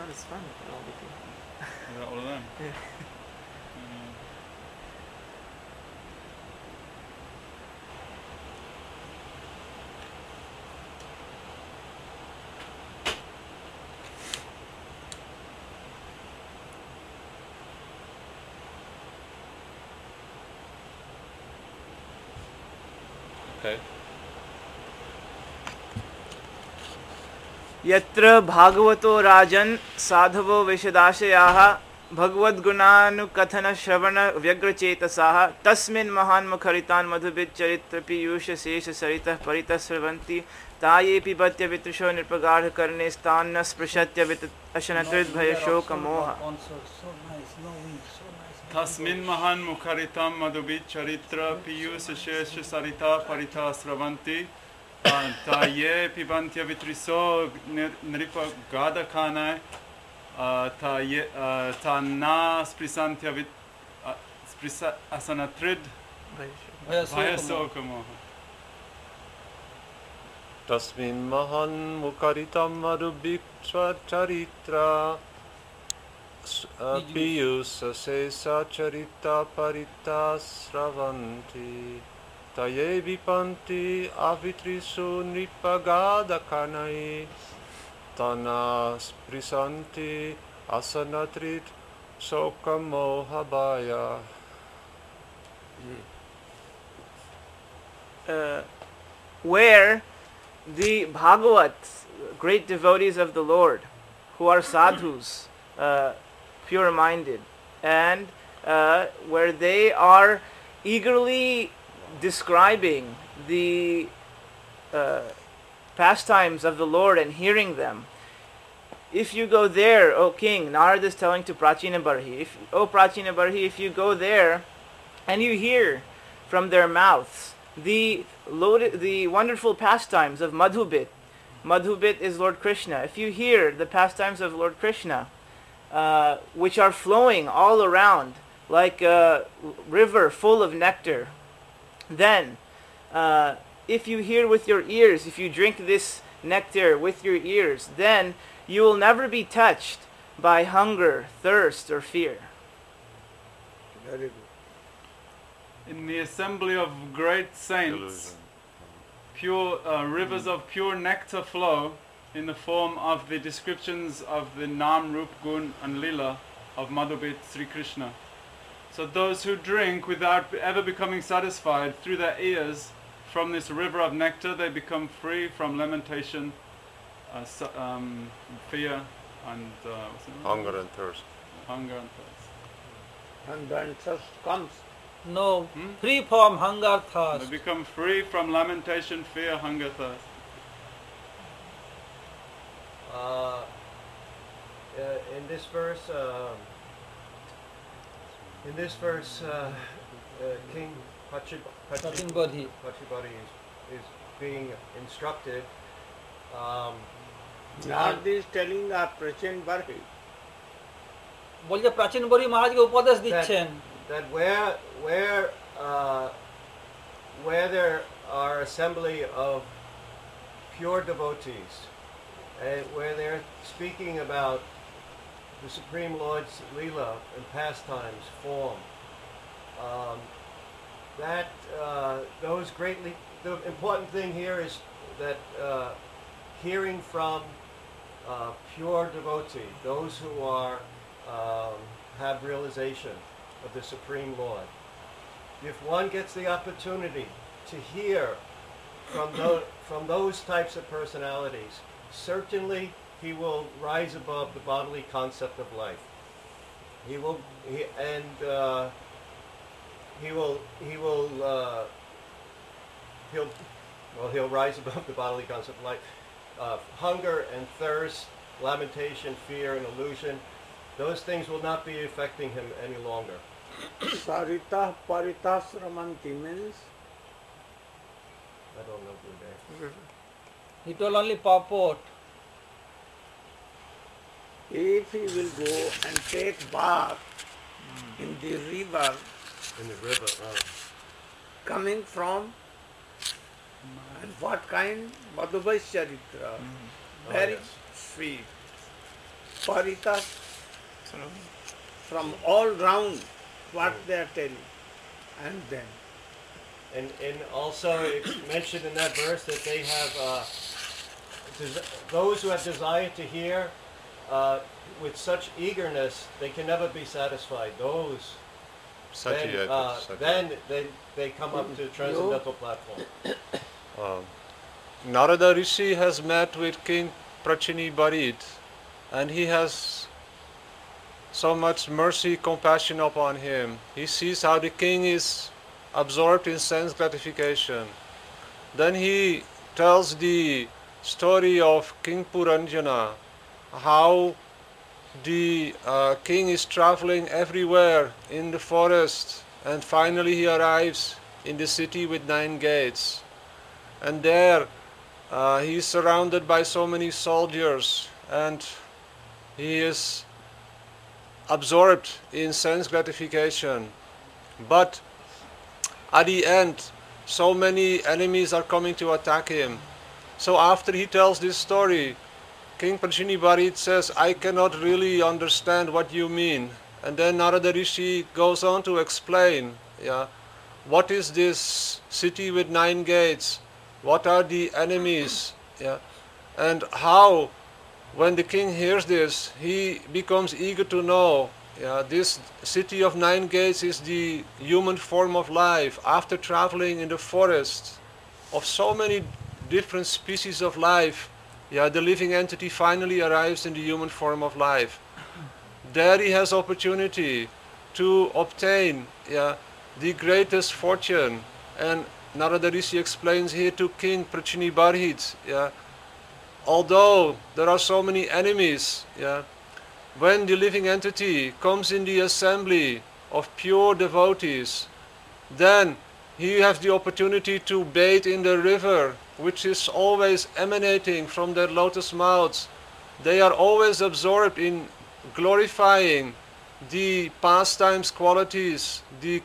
not as fun with all the people. All of them. Yeah. Okay. यत्र भागवतो राजन् साधवो विशदाशयाः भगवद्गुणानुकथन श्रवण व्यग्रचेतसाः तस्मिन् महान्मुखरितान् मधुभिच्चरित्रपीयूषशेष सरितः परितः स्रवन्ति ताये पिबत्य वितृषो नृपगाढकर्णेस्तान्न स्पृशत्य वित अशनकृद्भयशोकमोह Tasmin mahan mukharitam madhubit charitra piyusashesha sarita parita sravanti taye pibantya vitriso nripa gadakana ta na sprisantya vit sprisa asanatrid bhayasokamoha. Tasmin mahan mukaritam madhubit charitra Piyusa sesa charita parita sravanti taye vipanti avitrisu nripagada kanai tana sprisanti asanatrit sokamohabaya. Where the Bhagavats, great devotees of the Lord, who are sadhus, pure-minded, and where they are eagerly describing the pastimes of the Lord and hearing them. If you go there, O king, Narada is telling to Prachina Barhi, O Prachina Barhi, if you go there and you hear from their mouths the wonderful pastimes of Madhubit. Madhubit is Lord Krishna. If you hear the pastimes of Lord Krishna, which are flowing all around like a river full of nectar, then if you hear with your ears, if you drink this nectar with your ears, then you will never be touched by hunger, thirst, or fear. Very good. In the assembly of great saints, pure rivers of pure nectar flow in the form of the descriptions of the Nam, Rup, Gun and Lila of Madhubit Sri Krishna. So those who drink without ever becoming satisfied through their ears from this river of nectar, they become free from lamentation, fear and Hunger and thirst. Hunger and thirst. And when thirst comes, No, free from hunger, They thirst. become free from lamentation, fear, hunger, thirst. In this verse, King Pachibodhi Pachibodhi is being instructed. Narada is telling the Prachin Barhi বলছে প্রাচীন বরি মহারাজকে উপদেশ দিচ্ছেন that where there are assembly of pure devotees, and where they're speaking about the Supreme Lord's Leela and pastimes, form, the important thing here is that hearing from pure devotee, those who are have realization of the Supreme Lord. If one gets the opportunity to hear from those types of personalities, certainly he will rise above the bodily concept of life. He'll rise above the bodily concept of life. Hunger and thirst, lamentation, fear, and illusion, those things will not be affecting him any longer. Sarita Paritasramanti means I don't know Gurudev. he told only purport. if he will go and take bath in the river In the river. coming from and what kind? Madhubais Charitra. Very yes. sweet. Parita from all round what they are telling. And then And also it's mentioned in that verse that they have those who have desire to hear with such eagerness they can never be satisfied. Those Satiated. then they come up to the transcendental platform. Narada Rishi has met with King Prachini Barit, and he has so much mercy, compassion upon him. He sees how the king is absorbed in sense gratification. Then he tells the story of King Puranjana, how the king is traveling everywhere in the forest, and finally he arrives in the city with 9 gates. And there he is surrounded by so many soldiers, and he is absorbed in sense gratification. But at the end, so many enemies are coming to attack him. So after he tells this story, King Prachini Barit says, I cannot really understand what you mean. And then Narada Rishi goes on to explain, what is this city with 9 gates? What are the enemies? And how, when the king hears this, he becomes eager to know. This city of 9 gates is the human form of life. After traveling in the forest of so many different species of life, the living entity finally arrives in the human form of life. There he has opportunity to obtain the greatest fortune. And Narada Rishi explains here to King Prachini Barit, although there are so many enemies, when the living entity comes in the assembly of pure devotees, then he has the opportunity to bathe in the river, which is always emanating from their lotus mouths. They are always absorbed in glorifying the pastimes qualities, the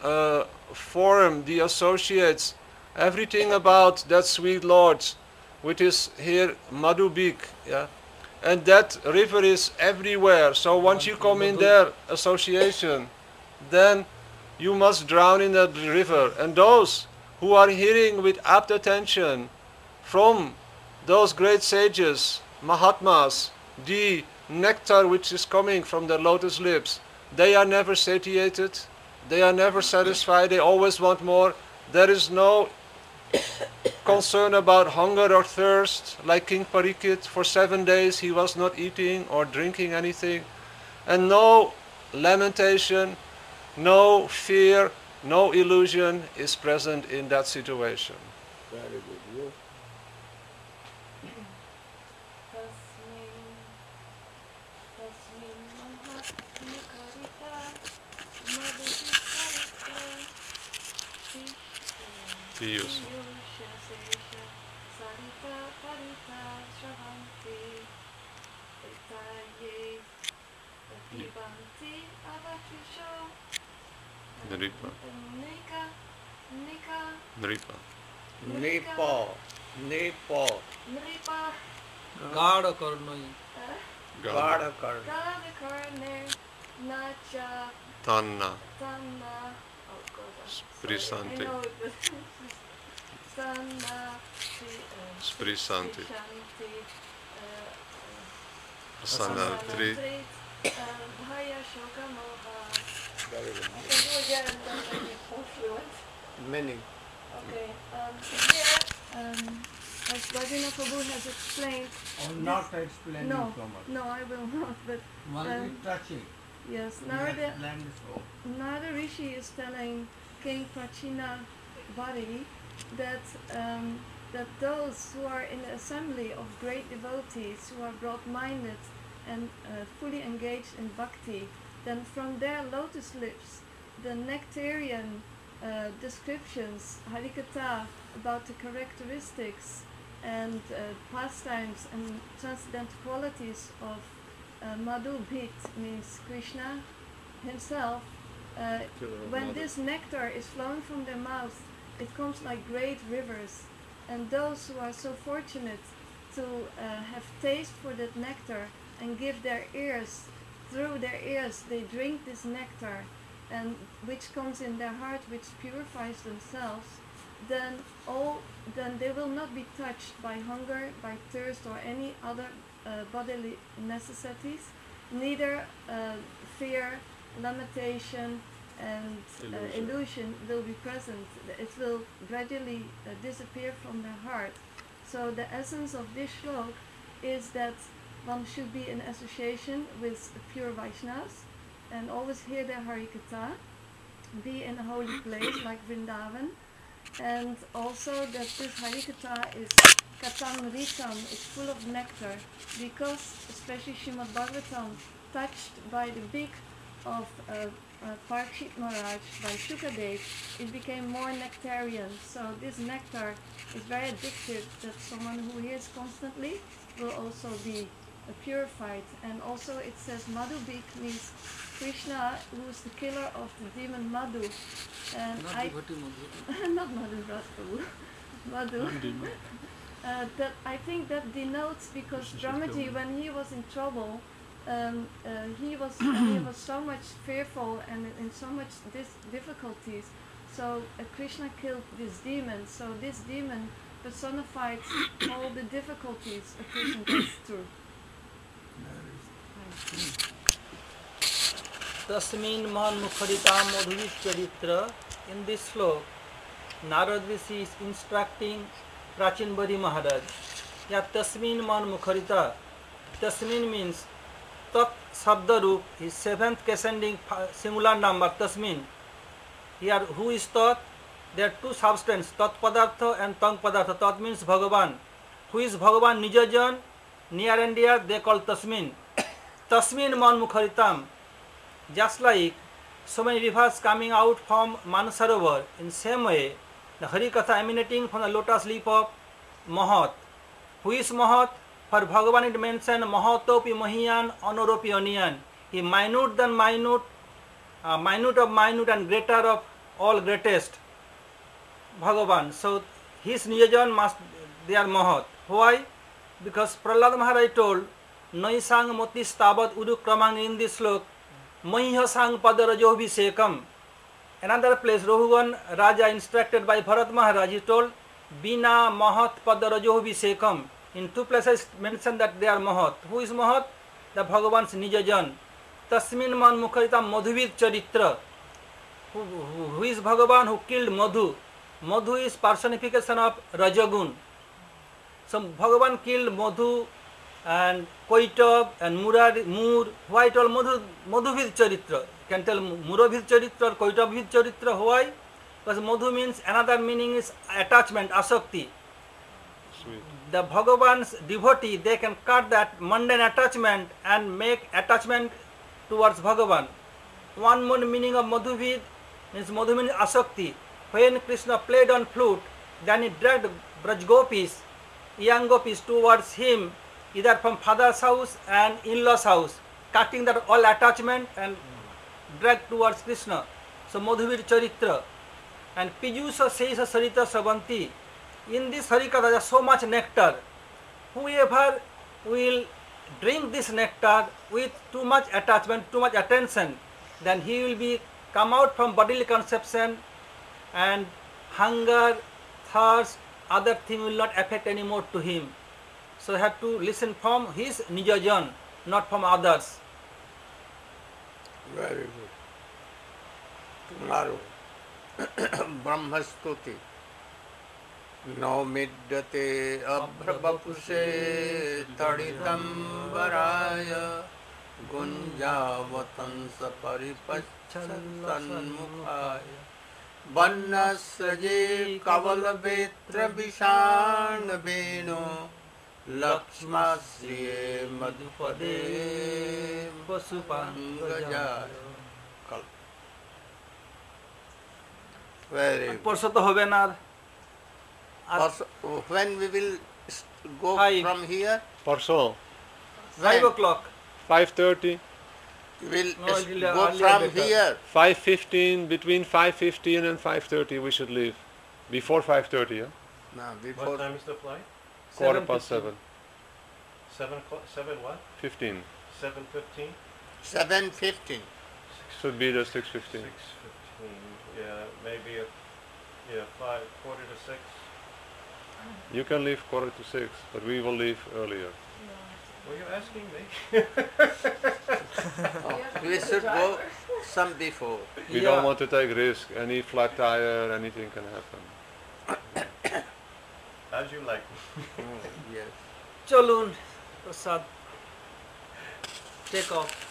form, the associates, everything about that sweet Lord, which is here Madhubik. And that river is everywhere. So once you come in their association, then you must drown in that river. And those who are hearing with apt attention from those great sages, Mahatmas, the nectar which is coming from their lotus lips, they are never satiated, they are never satisfied, they always want more. There is no concern about hunger or thirst, like King Parikshit. For 7 days he was not eating or drinking anything, and no lamentation, no fear, no illusion is present in that situation. very good. Use. Nripa. Nripa. Nepo. गाढ़ कर्णोई Gada Karna. Tanna. Sprisanti. Sprisanti. Sanatri. Very good. I can do again and then I get more fluent. Many. Okay. Here, as Bhajana Prabhu has explained. I'm not explaining No, so much. no, I will not. But Must be touching. yes, Narada Rishi is telling King Prachina Bari that that those who are in the assembly of great devotees who are broad-minded and fully engaged in bhakti, then from their lotus lips, the nectarian descriptions, harikatha, about the characteristics and pastimes and transcendental qualities of Madhubhit, means Krishna himself. When this nectar is flowing from their mouth, it comes like great rivers, and those who are so fortunate to have taste for that nectar, and give their ears, through their ears they drink this nectar, and which comes in their heart, which purifies themselves, then they will not be touched by hunger, by thirst, or any other bodily necessities, neither fear, lamentation, and illusion will be present. It will gradually disappear from their heart. So the essence of this shlok is that one should be in association with pure Vaishnavas and always hear their Harikatha, be in a holy place like Vrindavan, and also that this Harikatha is Katam Ritam, is full of nectar, because especially Srimad Bhagavatam, touched by the beak of Parikshit Maharaj by Shukadev, it became more nectarian. So this nectar is very addictive, that someone who hears constantly will also be purified. And also it says Madhubik means Krishna, who is the killer of the demon Madhu. And not Madhu, Madhu. That I think that denotes, because Brahmaji, when he was in trouble, he was so much fearful and in so much difficulties. So Krishna killed this demon. So this demon personified all the difficulties a person goes through. Tasmin man mukharita madhuvis charitra. In this slok, Narad Rishi is instructing Prachin Bari Maharaj. Yeah, Tasmin man mukharita. Tasmin means Tat Sabda Roop, his seventh ascending singular number, Tasmin. Here, who is Tat? There are two substances, Tat Padartha and Tang Padartha. Tat means Bhagavan. Who is Bhagavan? Nijajan, near and dear, they call Tasmin. Tasmin man mukharitam. Just like so many rivers coming out from Manasarovar, in same way, the Harikatha emanating from the lotus leaf of Mahat. Who is Mahat? For Bhagavan it mentioned Mahatopi Mahiyan Anoropi Aniyan. He minute than minute, minute of minute and greater of all greatest. Bhagavan. So his Nijajan must, they are Mahat. Why? Because Prahlad Maharaj told, Naisang Motis Tabat Udukramang in this slok, Mahihasang Padarajovisekam. Another place, Rohugan Raja instructed by Bharat Maharaj, he told, Bina Mahat Padarajovisekam. In two places mentioned that they are Mahat. Who is Mahat? The Bhagavan's Nijajan. Tasmin man mukharita madhuvid charitra. Who is Bhagavan who killed Madhu? Madhu is personification of Rajagun. So Bhagavan killed Madhu and Koitav and Mur. Why I told Madhuvid charitra? You can tell Muravid charitra or Koitavid charitra. Why? Because Madhu means, another meaning is attachment, asakti. Sweet. The Bhagavan's devotee, they can cut that mundane attachment and make attachment towards Bhagavan. One more meaning of Madhuvid means Madhu means asakti. When Krishna played on flute, then he dragged Braj gopis, young gopis towards him, either from father's house and in-law's house, cutting that all attachment and dragged towards Krishna. So Madhuvir Charitra. And Piyusha Seisa Sarita Savanti. In this Harikatha there is so much nectar. Whoever will drink this nectar with too much attachment, too much attention, then he will be come out from bodily conception, and hunger, thirst, other thing will not affect anymore to him. So you have to listen from his Nijajan, not from others. Very good. Tomorrow, Brahmastuti. No middate abhrabapuse taditam varaya gunjavatansa paripachanmukhaya vannasraje kavalvetra vishan veno lakshmasriye madhupade vasupangajaya. Very good. Porso to hobe na. When we will go from here? Parso. 5 o'clock. 5:30. We will No, go from here. 5:15. Between 5:15 and 5:30 we should leave. Before 5:30, yeah? No, before. What time is the flight? 7:15. Seven what? 15. 7:15. 7:15. Should be the 6:15. 6:15. Yeah, maybe yeah, 5:45. You can leave 5:45, but we will leave earlier. Were you asking me? We should go some before. We don't want to take risk. Any flat tire, anything can happen. As you like. Yes. চলুন প্রসাদ take off